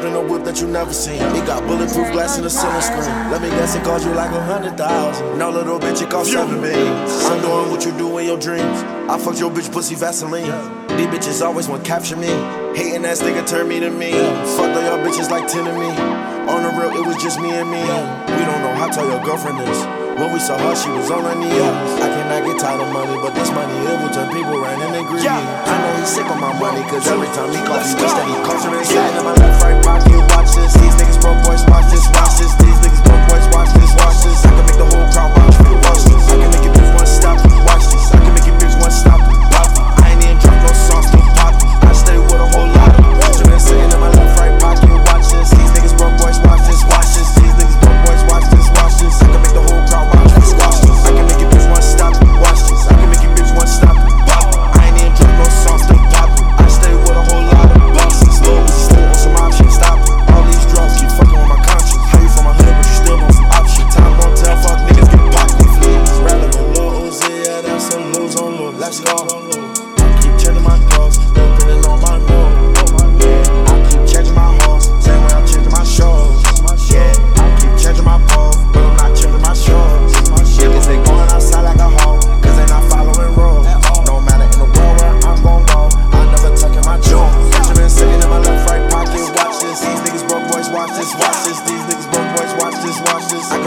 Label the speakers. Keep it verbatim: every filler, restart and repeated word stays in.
Speaker 1: in a whip that you never seen. It got bulletproof glass in the ceiling screen. Let me guess, it cost you like a hundred thousand. No, little bitch, it cost seven beans. I'm doing what you do in your dreams. I fucked your bitch pussy Vaseline. These bitches always want capture me. Hating ass nigga turn me to me. Fucked all y'all bitches like ten to me. On the real, it was just me and me. We don't know how tall your girlfriend is. When we saw her, she was on her knees. I cannot get tired of money, but this money, it will turn people right in and greedy. I know he's sick of my money, cause every time he calls, he wish that he calls her inside. In my left, right pocket, watch this. These niggas broke boys, watch this, watch this. These niggas broke boys, watch this, watch this. I can make the whole crowd watch me, watch this. I can make your bitch one stop, watch this. I can make your bitch one stop, pop it. I ain't even drunk no sauce, still pop it. I stay with a whole lot of Benjamin sitting in my left, right pocket, watch this. These niggas broke boys, watch this, watch this. These niggas broke boys, watch this, watch this. I can make the whole crowd watch this, watch this. I can make your bitch one stop, watch this. I can make your bitch one stop, pop it. I ain't even drunk no sauce, still pop it. I stay with a whole lot of bosses. Lil' still on some options, stop it. All these drugs keep fucking with my conscience. How you from my hood, but you still want some options? Time won't tell, fuck niggas get popped, they fleas. Relevant, Lil' Uzi, yeah, that's a lose on lose. Let's go. I keep changing my clothes, still putting on my nose. Yeah, I keep changing my hoes, same way I'm changing my shows. Yeah, I keep changing my pole, but I'm not changing my shows. Niggas, they going outside like a hoe, cause they not following rules. No matter in the world where I'm gon' go, I never tuck in my jewels. Benjamin sitting in my left, right pocket, watch this. These niggas broke boys, watch this, watch this. These niggas broke boys, watch this, watch this. I